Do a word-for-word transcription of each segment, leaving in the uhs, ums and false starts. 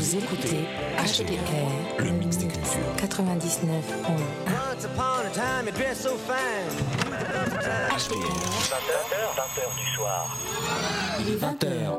Vous écoutez H D R, le mix des cultures. quatre-vingt-dix-neuf point un. Once upon a time, it dressed so fine. H D R. vingt heures, vingt heures du soir. Il est vingt heures.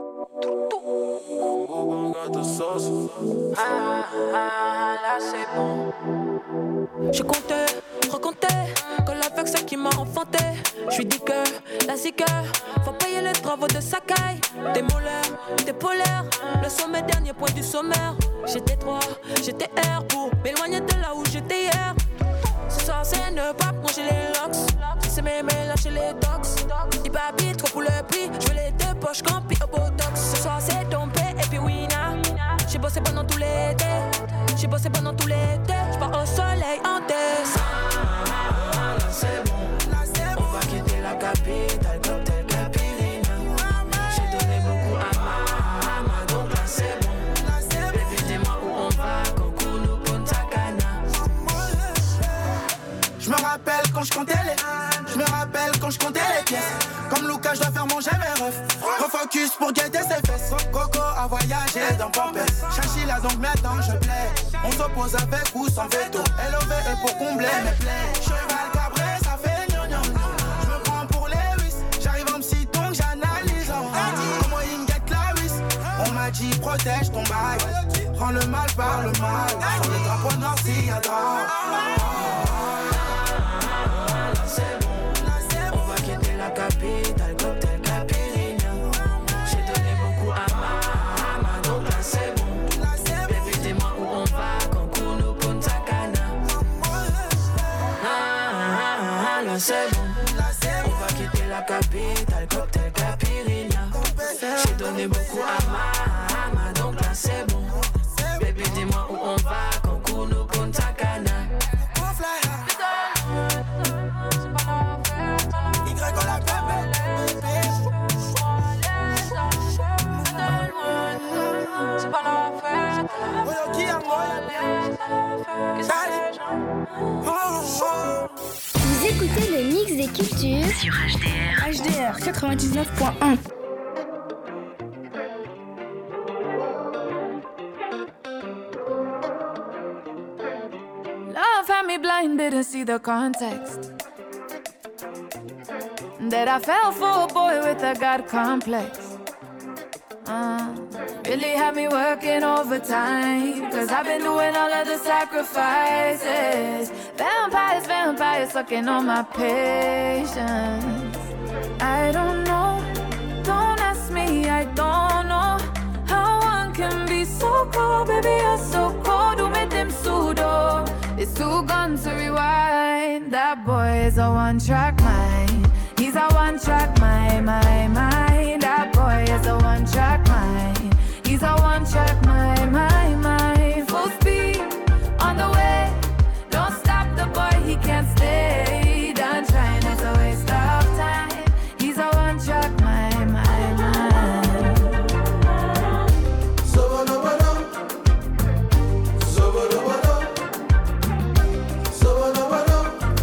Ah, ah, là c'est bon. Je comptais, recomptais, que l'avec ce qui m'a enfanté. Je suis dit que la zigueur, faut payer les travaux de sa caille. Des molaires, des polaires, le sommet dernier point du sommaire. J'étais trois, j'étais R pour m'éloigner de là où j'étais hier. Ce soir c'est ne pas manger les locks. C'est même lâcher les docs. Dis pas vite, trop pour le prix. Je veux les deux poches campi au botox. Ce soir c'est tombé et puis Wina. J'ai bossé pendant tout l'été. J'ai bossé pendant tout l'été. J'pars au soleil en décembre. Là c'est bon, là c'est bon. On va quitter la capitale comme tel Capirina. J'ai donné beaucoup à ma maman, donc là c'est bon. Là c'est bon. Baby dis-moi où on va, Cancun ou Punta Cana. Je me rappelle quand je comptais les Je me rappelle quand je comptais les pièces. Comme Lucas, je dois faire manger mes refs. Refocus pour guetter ses fesses. Coco a voyagé dans Pampers. Chachila donc maintenant je plais. On s'oppose avec ou sans veto. L O V est pour combler mes plaies. Cheval cabré, ça fait gnognon. Je me prends pour Lewis. J'arrive en psy donc j'analyse. Comment il me guette la whiz. On m'a dit protège ton bail. Prends le mal par le mal. Sur le drapeau noir s'il y a drame. Capitale comme tel Capirina. J'ai donné beaucoup à ma maman, donc là c'est bon. Baby dis-moi où on va, Cancun ou Punta Cana. Ah, ah, ah, là c'est bon. On va quitter la capitale comme tel Capirina. J'ai donné beaucoup à ma maman, donc là c'est bon. Baby dis-moi où on va, Cancun ou Punta Cana. Vous écoutez le mix des cultures sur H D R. H D R quatre-vingt-dix-neuf point un. Love had me blind, didn't see the context. That I fell for a boy with a God complex. Uh, really had me working overtime, cause I've been doing all of the sacrifices. Vampires, vampires sucking on my patience. I don't know, don't ask me, I don't know how one can be so cold, baby you're so cold. Who made them pseudo? It's too gone to rewind. That boy is a one-track mind. He's a one-track mind, my mind. That boy is a one-track mind. He's a one-track mind, my mind. Full speed on the way. Don't stop the boy, he can't stay. Done trying, it's a waste of time. He's a one-track mind, my mind. Sobodobado, sobodobado, sobodobado.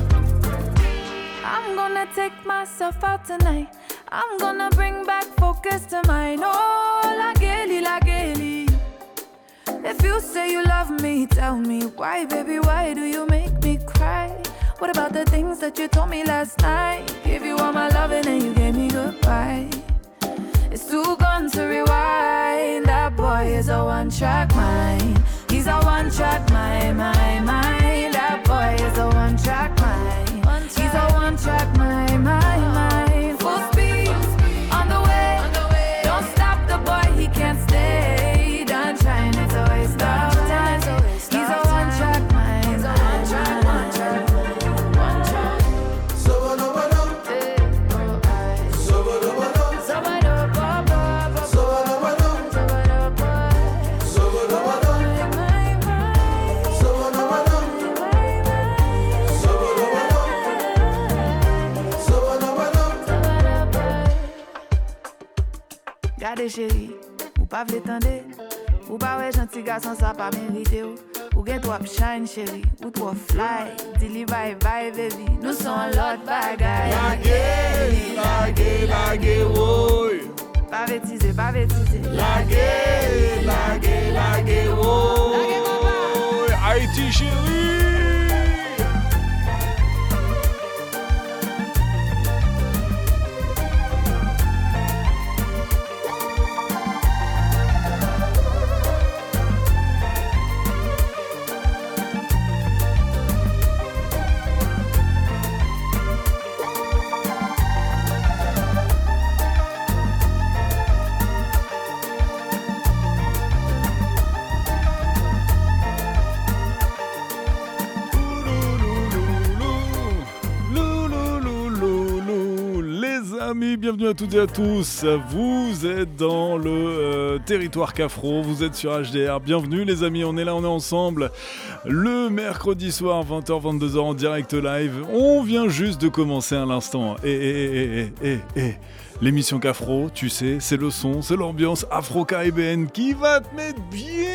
I'm gonna take myself out tonight. I'm gonna bring back focus to mine. Oh, la geli, la geli. If you say you love me, tell me why, baby, why do you make me cry? What about the things that you told me last night? Give you all my loving and you gave me goodbye. It's too gone to rewind. That boy is a one-track mind. He's a one-track mind, my mind. That boy is a one-track mind. He's a one-track mind, my mind. Full speed on the way. Don't stop the boy, he can't stay. Done trying, it's a waste of time. He's a one-track mind. He's a one-track, one-track, one-track. Sobodobado, sobodobado, sobodobado, sobodobado, sobodobado, Gade chéri, ou pas vle tande, ou pas ouais gentil garçon ça pas mérité ou. Ou gen trop shine chéri, ou trop fly. Dili bye bye baby, nous sommes l'autre bagaille. Lagué, lagué, lagué, woy. Pas bêtise, pas bêtise. Lagué, lagué, lagué, woy. Merci chérie. Bienvenue à toutes et à tous, vous êtes dans le euh, territoire Cafro, vous êtes sur H D R, bienvenue les amis, on est là, on est ensemble, le mercredi soir, vingt heures vingt-deux heures en direct live, on vient juste de commencer à l'instant, et et et et et l'émission Cafro, tu sais, c'est le son, c'est l'ambiance afro-caribéenne qui va te mettre bien.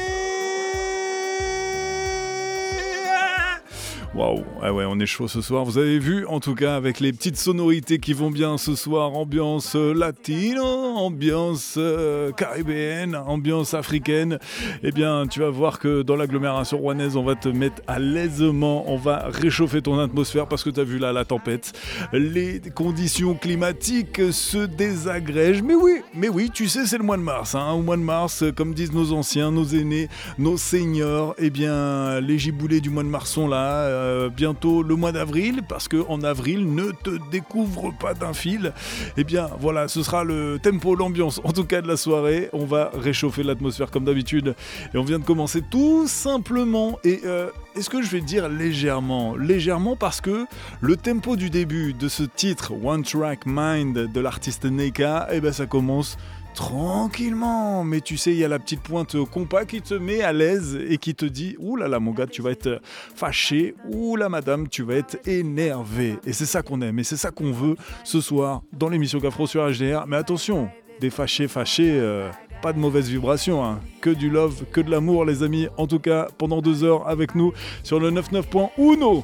Waouh, ah ouais, on est chaud ce soir. Vous avez vu, en tout cas, avec les petites sonorités qui vont bien ce soir, ambiance euh, latine, ambiance euh, caribéenne, ambiance africaine. Eh bien, tu vas voir que dans l'agglomération rouennaise, on va te mettre à l'aisement, on va réchauffer ton atmosphère parce que tu as vu là la tempête. Les conditions climatiques se désagrègent. Mais oui, mais oui, tu sais, c'est le mois de mars. Hein. Au mois de mars, comme disent nos anciens, nos aînés, nos seniors, eh bien, les giboulées du mois de mars sont là. Euh, bientôt le mois d'avril, parce qu'en avril, ne te découvre pas d'un fil. Eh bien, voilà, ce sera le tempo, l'ambiance, en tout cas de la soirée. On va réchauffer l'atmosphère comme d'habitude. Et on vient de commencer tout simplement. Et euh, est-ce que je vais dire légèrement Légèrement parce que le tempo du début de ce titre, One Track Mind, de l'artiste Neka, eh ben ça commence tranquillement, mais tu sais, il y a la petite pointe compas qui te met à l'aise et qui te dit « Ouh là là mon gars, tu vas être fâché, ouh là madame, tu vas être énervé ». Et c'est ça qu'on aime, et c'est ça qu'on veut ce soir dans l'émission Cafro sur H D R. Mais attention, des fâchés, fâchés, euh, pas de mauvaises vibrations, hein. Que du love, que de l'amour les amis. En tout cas, pendant deux heures avec nous sur le quatre-vingt-neuf point un.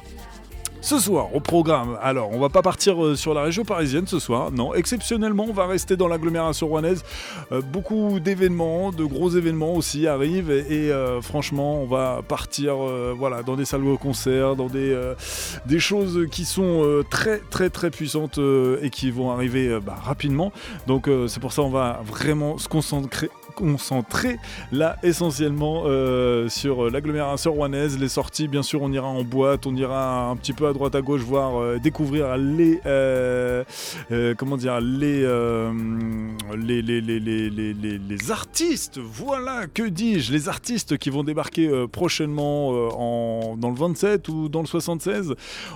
Ce soir, au programme, alors on va pas partir sur la région parisienne ce soir, non, exceptionnellement on va rester dans l'agglomération rouennaise, euh, beaucoup d'événements, de gros événements aussi arrivent et, et euh, franchement on va partir euh, voilà, dans des salles de concert, dans des, euh, des choses qui sont euh, très très très puissantes euh, et qui vont arriver euh, bah, rapidement, donc euh, c'est pour ça on va vraiment se concentrer concentré là essentiellement euh, sur l'agglomération rouennaise. Les sorties, bien sûr, on ira en boîte, on ira un petit peu à droite à gauche voir euh, découvrir les euh, euh, comment dire les, euh, les, les, les, les, les, les, les artistes, voilà, que dis-je, les artistes qui vont débarquer euh, prochainement euh, en, dans le vingt-sept ou dans le soixante-seize.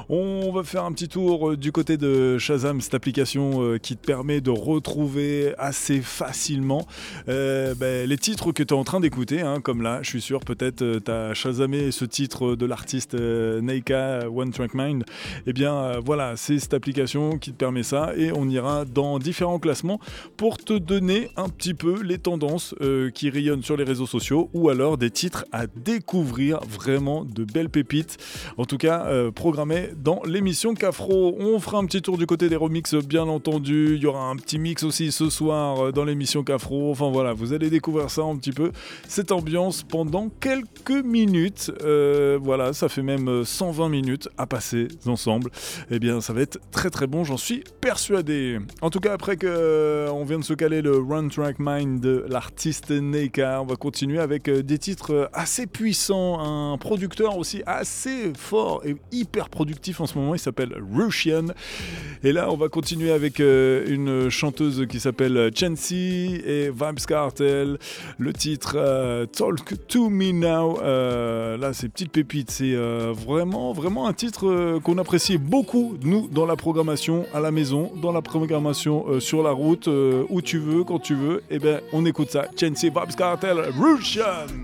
On va faire un petit tour euh, du côté de Shazam, cette application euh, qui te permet de retrouver assez facilement euh, Ben, les titres que tu es en train d'écouter, hein, comme là, je suis sûr, peut-être euh, tu as chasamé ce titre de l'artiste euh, Neka, One Track Mind. Eh bien, euh, voilà, c'est cette application qui te permet ça et on ira dans différents classements pour te donner un petit peu les tendances euh, qui rayonnent sur les réseaux sociaux ou alors des titres à découvrir, vraiment de belles pépites. En tout cas, euh, programmées dans l'émission Cafro. On fera un petit tour du côté des remixes, bien entendu. Il y aura un petit mix aussi ce soir euh, dans l'émission Cafro. Enfin voilà, vous allez découvrir ça un petit peu, cette ambiance pendant quelques minutes. Euh, voilà, ça fait même cent vingt minutes à passer ensemble. Eh bien, ça va être très très bon, j'en suis persuadé. En tout cas, après qu'on euh, vient de se caler le One Track Mind de l'artiste Neka, on va continuer avec euh, des titres assez puissants, un producteur aussi assez fort et hyper productif en ce moment, il s'appelle Russian. Et là, on va continuer avec euh, une chanteuse qui s'appelle Chancy et Vybz Kartel. Le titre euh, Talk to Me Now, euh, là c'est petite pépite, c'est euh, vraiment vraiment un titre euh, qu'on apprécie beaucoup nous dans la programmation à la maison, dans la programmation euh, sur la route, euh, où tu veux, quand tu veux, et eh ben on écoute ça. Chancy, Vybz Kartel, Russian.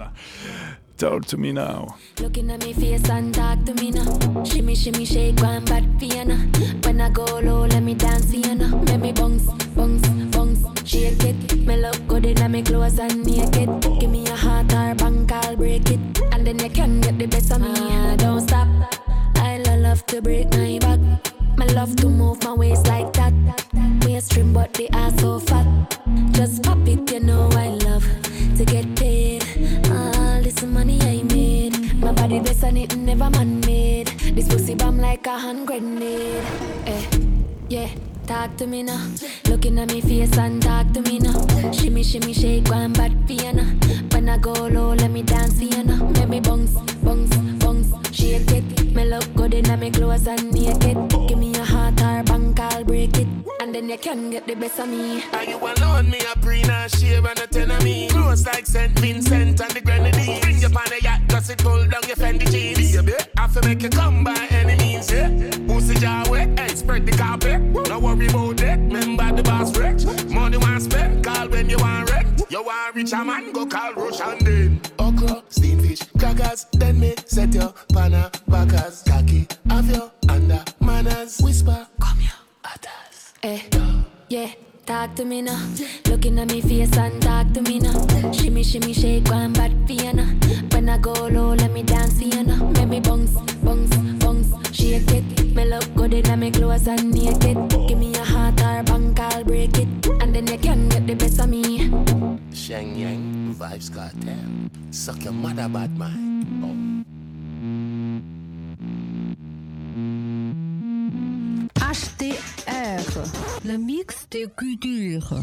Talk to me now. Looking at me face and talk to me now. Shimmy, shimmy, shake one bad Fiona. When I go low, let me dance Fiona. Make me bounce, bounce, bounce, shake it. Me look good in me clothes and naked. Give me a heart or bank, I'll break it. And then you can get the best of me. I don't stop. I love to break my back. I love to move my waist like that. Waist trim but the ass so fat. Just pop it, you know I love to get paid. All this money I made, my body this and it never man-made. This pussy bomb like a hand grenade. Eh, yeah, talk to me now. Looking at me face and talk to me now. Shimmy, shimmy, shake, one bad piano. When I go low, let me dance, you know. Make me bounce, bounce, bounce, shake it. Me look good in my clothes and naked. Give me a heart or bank, I'll break it. And then you can get the best of me. Are you alone? Me a pre and shave and a ten of me. Close like Saint Vincent and the Grenadines. Bring you on the yacht, cause it pull down your Fendi jeans. Baby, I feel make you come by any means, yeah. Pussy jar wet, hey, spread the carpet. No worry about that, remember the boss rich. Money want spend, call when you want rent. You want rich a man, go call Rush and then. Okra, steamed fish, crackers, then me set your panna, backers, khaki, have your under manners. Whisper, come here, others. Eh, yeah, talk to me now. Looking at me face and talk to me now. Shimmy, shimmy, shake, one bad piano. When I go low, let me dance, you know. Make me bounce, bounce, bounce, shake it. Me look good in my clothes and naked. Give me a heart or bank, I'll break it. And then you can get the best of me. Sheng Yang, Vibes Cartel. Suck your mother, bad man. Oh. H T R, le mix des cultures.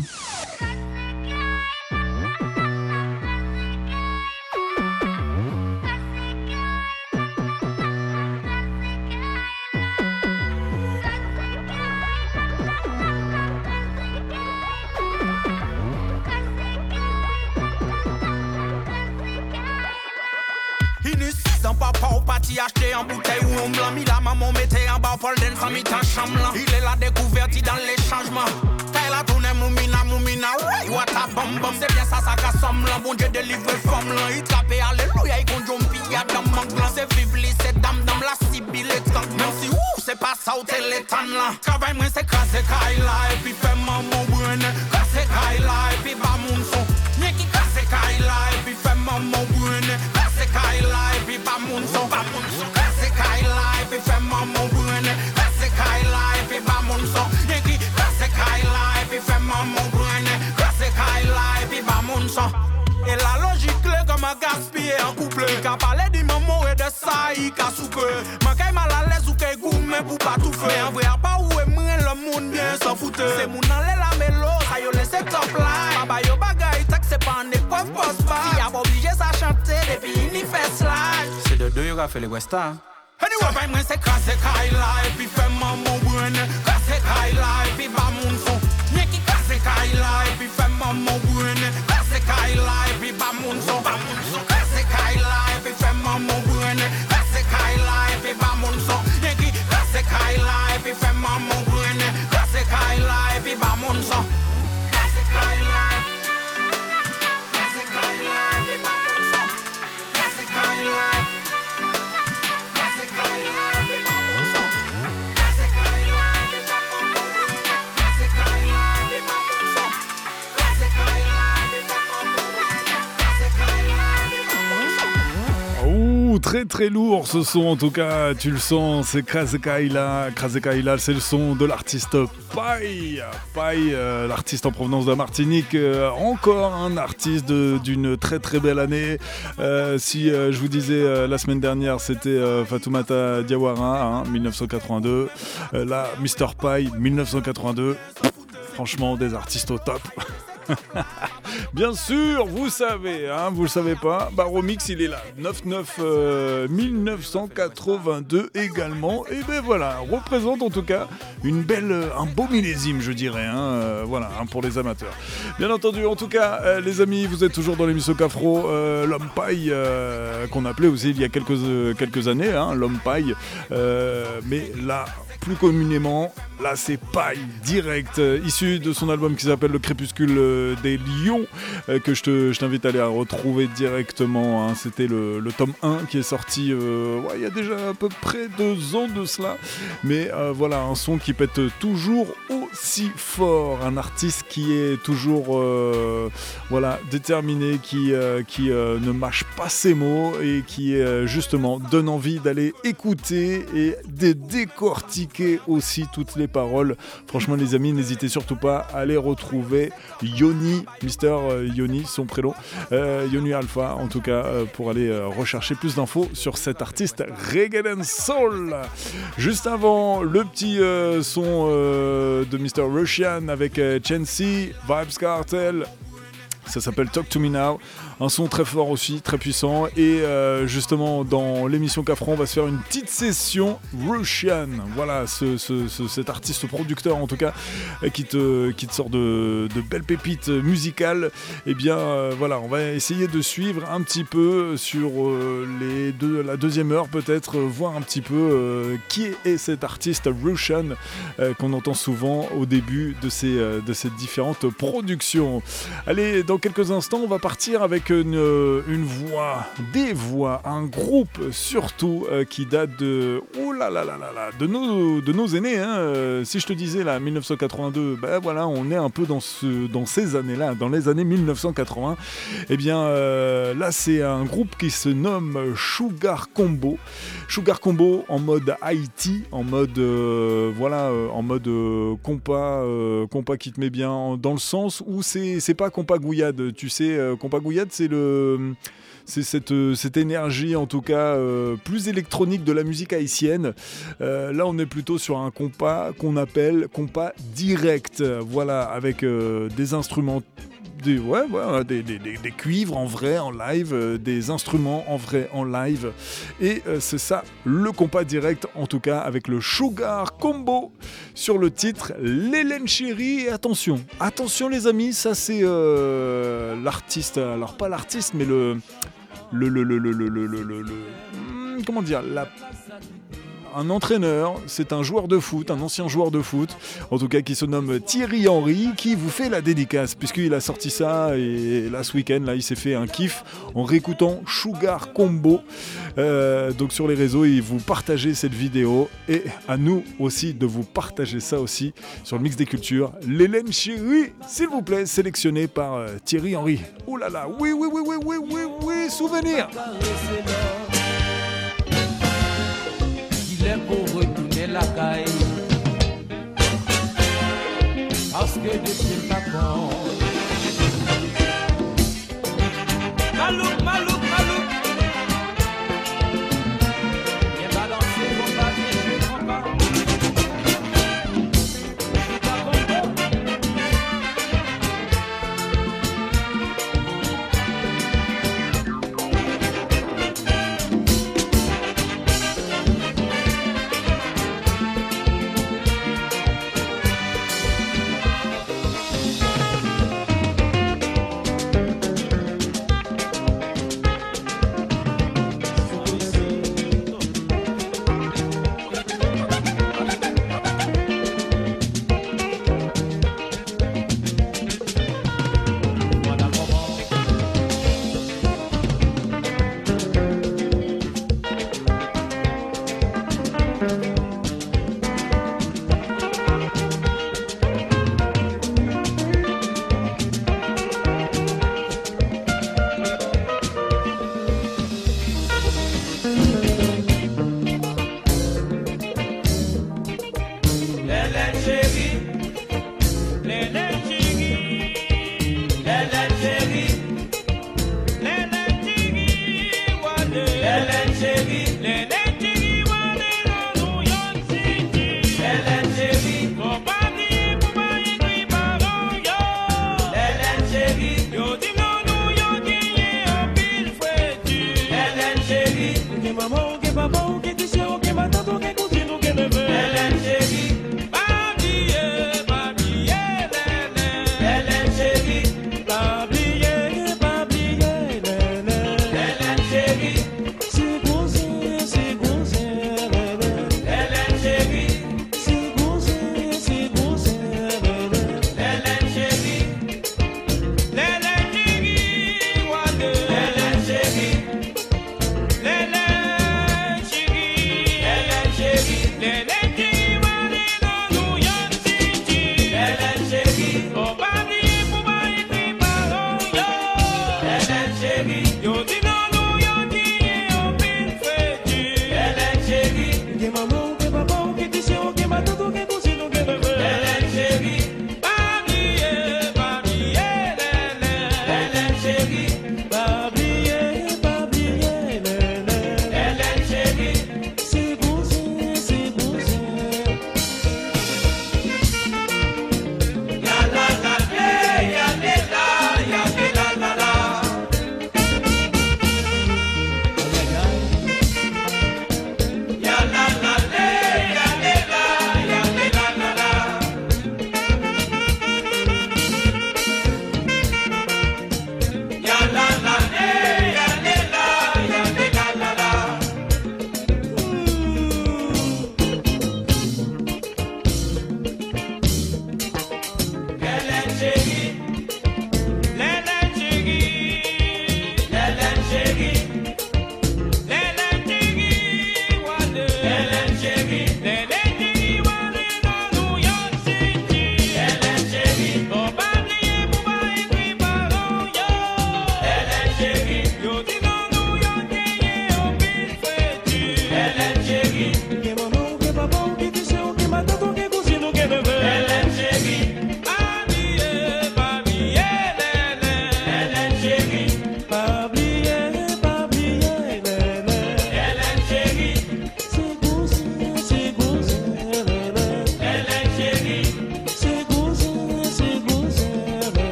Sans papa ou parti acheter en bouteille ou en blanc. Mi la maman mettait en bas pour le den famille ta chambre. Il est la découverte dans les changements. T'as la tournée moumina moumina. Ouais, what a bam bam. C'est bien ça ça qu'assemble. Bon Dieu délivre femme là. Il trappe alléluia. Il compte jompi y'a dans manque là. C'est vivli c'est dame dame la sibylle et tank. Même si ouh c'est pas ça ou t'es l'étan là. Travail moi c'est casser kaila. Et puis fait maman brune. Casser kaila. Et puis bas mon son. N'y qui casser kaila. Et puis fait maman brune. Casser kaila. Et puis bas mon son. Bas mon son. Casser kaila. Et puis fait maman brune. Casser kaila. Et puis bas mon son. N'y qui casser kaila. Et puis fait maman brune. Casser kaila. Et puis bas mon son. Et la logique là comme un gaspiller en couple. Qu'a parlé du maman et de ça il qu'a soupe. Manqué mal à l'aise ou qu'est goût mais pour pas tout faire. En vrai pas où est moi le monde bien s'en fout. C'est mon allé la mélo ça yo laisse top line. Baba yo bagay tak c'est pas en épreuve post pas. Si y'a pas obligé ça chanter depuis il y fait slide. C'est de deux yo qu'a fait les Western. Anyway, ben moi c'est casser kaila et puis fait maman brune. Casser kaila et puis bas mon son. N'y qui casser kaila et puis fait maman brune. Casser kaila et puis bas mon son. Bas mon son. Casser kaila et puis fait maman brune. Casser kaila et puis bas mon son. N'y qui casser kaila et puis fait maman brune. Casser kaila et puis bas mon son. Casser kaila. Casser kaila et puis bas mon son. Casser kaila. Très très lourd ce son, en tout cas tu le sens, c'est Krasé Kaila. Krasé Kaila, c'est le son de l'artiste Pai. Pai, euh, l'artiste en provenance de Martinique, euh, encore un artiste de, d'une très très belle année. Euh, si euh, je vous disais euh, la semaine dernière c'était euh, Fatoumata Diawara, hein, dix-neuf cent quatre-vingt-deux. Euh, là, mister Pai, dix-neuf cent quatre-vingt-deux. Franchement, des artistes au top. Bien sûr, vous savez, hein, vous le savez pas, Baromix il est là, neuf neuf euh, dix-neuf cent quatre-vingt-deux également, et ben voilà, représente en tout cas une belle, un beau millésime je dirais, hein, euh, voilà, hein, pour les amateurs. Bien entendu, en tout cas, euh, les amis, vous êtes toujours dans l'émission Cafro, euh, l'homme paille, euh, qu'on appelait aussi il y a quelques, euh, quelques années, hein, l'homme paille, euh, mais là, plus communément, là c'est Paille direct, euh, issu de son album qui s'appelle Le Crépuscule euh, des Lions, euh, que je, te, je t'invite à aller à retrouver directement, hein. C'était le, le tome un qui est sorti euh, ouais, il y a déjà à peu près deux ans de cela, mais euh, voilà, un son qui pète toujours aussi fort, un artiste qui est toujours euh, voilà, déterminé, qui, euh, qui euh, ne mâche pas ses mots et qui euh, justement donne envie d'aller écouter et de décortiquer aussi toutes les paroles. Franchement les amis, n'hésitez surtout pas à aller retrouver Yoni, Mister euh, Yoni, son prénom, euh, Yoni Alpha, en tout cas, euh, pour aller euh, rechercher plus d'infos sur cet artiste Reggae and Soul. Juste avant, le petit euh, son euh, de mister Russian avec euh, Chancy, Vibes Cartel. Ça s'appelle Talk to Me Now, un son très fort aussi, très puissant. Et euh, justement, dans l'émission Cafran, on va se faire une petite session Russian. Voilà, ce, ce, ce, cet artiste producteur en tout cas, qui te, qui te sort de, de belles pépites musicales. Et bien euh, voilà, on va essayer de suivre un petit peu sur euh, les deux, la deuxième heure peut-être, euh, voir un petit peu euh, qui est cet artiste Russian euh, qu'on entend souvent au début de ces, euh, de ces différentes productions. Allez, dans quelques instants, on va partir avec une, une voix, des voix, un groupe surtout euh, qui date de, oh là là là là là, de nos, de nos aînés. Hein. Euh, si je te disais là, dix-neuf cent quatre-vingt-deux, ben voilà, on est un peu dans, ce, dans ces années-là, dans les années dix-neuf cent quatre-vingts. Et bien euh, là, c'est un groupe qui se nomme Sugar Combo. Sugar Combo en mode Haïti, en mode euh, voilà, euh, en mode euh, compas, euh, compas qui te met bien dans le sens où c'est c'est pas compas gouillade, tu sais, euh, compas gouillade c'est le c'est cette, cette énergie en tout cas euh, plus électronique de la musique haïtienne. Euh, là on est plutôt sur un compas qu'on appelle compas direct, voilà, avec euh, des instruments. Des, ouais, ouais, des, des, des, des cuivres en vrai, en live, euh, des instruments en vrai, en live. Et euh, c'est ça, le compas direct, en tout cas, avec le Sugar Combo sur le titre L'Hélène Chérie. Et attention, attention les amis, ça c'est euh, l'artiste, alors pas l'artiste, mais le... le, le, le, le, le, le, le, le, le comment dire, la... un entraîneur, c'est un joueur de foot, un ancien joueur de foot, en tout cas qui se nomme Thierry Henry, qui vous fait la dédicace, puisqu'il a sorti ça, et là ce week-end, là, il s'est fait un kiff en réécoutant Sugar Combo, euh, donc sur les réseaux, et vous partagez cette vidéo, et à nous aussi de vous partager ça aussi sur le Mix des Cultures. L'Hélène Chérie, s'il vous plaît, sélectionné par euh, Thierry Henry. Oh là là, oui, oui, oui, oui, oui, oui, oui, souvenir. Il est pour retourner la caille parce que depuis ma compte Malouk, Malouk, Malouk viens balancer mon pas, viens jouer mon pas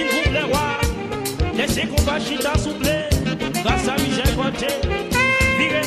groupe les rois. Laissez qu'on va chita souffler. Grâce à Michel Poitier. Virez.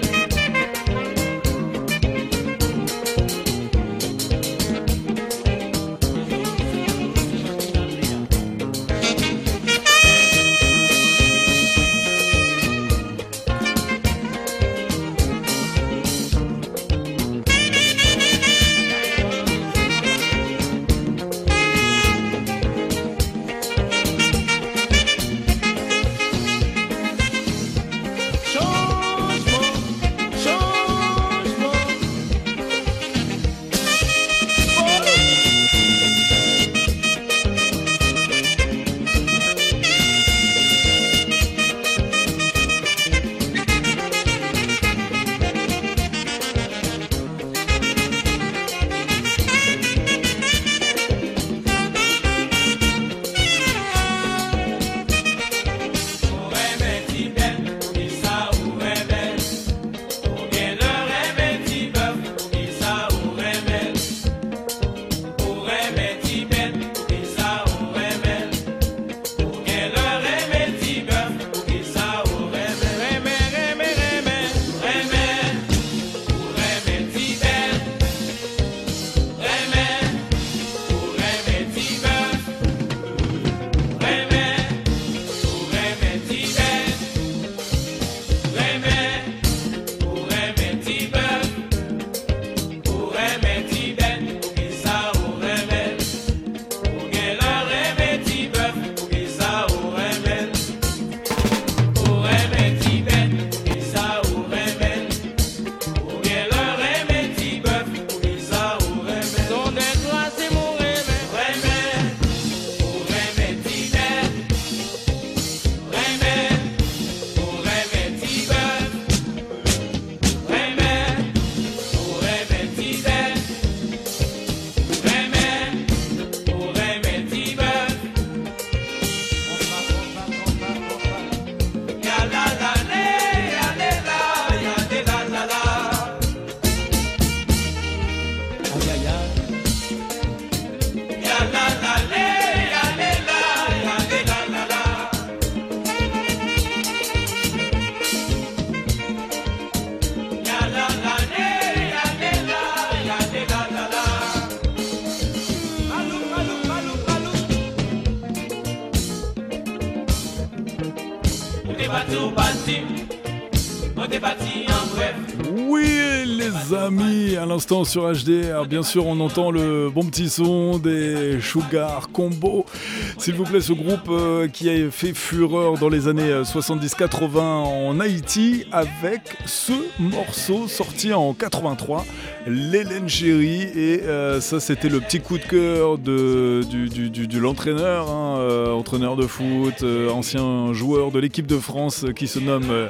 Oui, les amis, à l'instant sur H D R, bien sûr, on entend le bon petit son des Sugar Combo. S'il vous plaît, ce groupe euh, qui a fait fureur dans les années soixante-dix quatre-vingts en Haïti avec ce morceau sorti en quatre-vingt-trois, l'Hélène Chérie. Et euh, ça, c'était le petit coup de cœur de, du, du, du, de l'entraîneur, hein, euh, entraîneur de foot, euh, ancien joueur de l'équipe de France euh, qui se nomme, euh,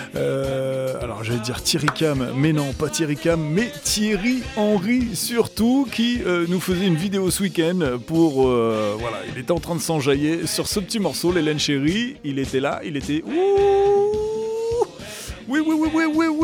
euh, alors j'allais dire Thierry Cam, mais non, pas Thierry Cam, mais Thierry Henry surtout, qui euh, nous faisait une vidéo ce week-end pour, euh, voilà, il était en train de s'enjailler sur ce petit morceau, l'Hélène Chérie. Il était là, il était ouh, oui, oui, oui, oui, oui, oui.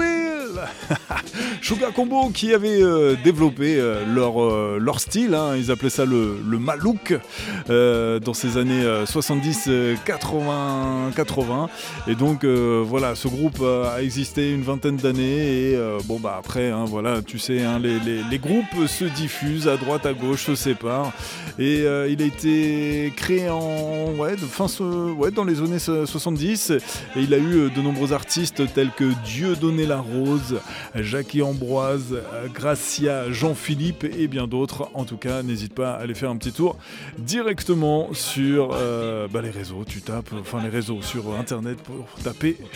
Sugar Combo qui avait euh, développé euh, leur, euh, leur style, hein, ils appelaient ça le, le Malouk euh, dans ces années euh, soixante-dix quatre-vingts, quatre-vingts. Et donc euh, voilà, ce groupe a existé une vingtaine d'années et euh, bon bah après, hein, voilà, tu sais, hein, les, les, les groupes se diffusent à droite, à gauche, se séparent. Et euh, il a été créé en ouais, de fin, ouais, dans les années soixante-dix et il a eu de nombreux artistes tels que Dieudonné Larose, Jackie Ambroise, Gracia, Jean-Philippe et bien d'autres. En tout cas, n'hésite pas à aller faire un petit tour directement sur euh, bah, les réseaux. Tu tapes, enfin les réseaux sur internet pour taper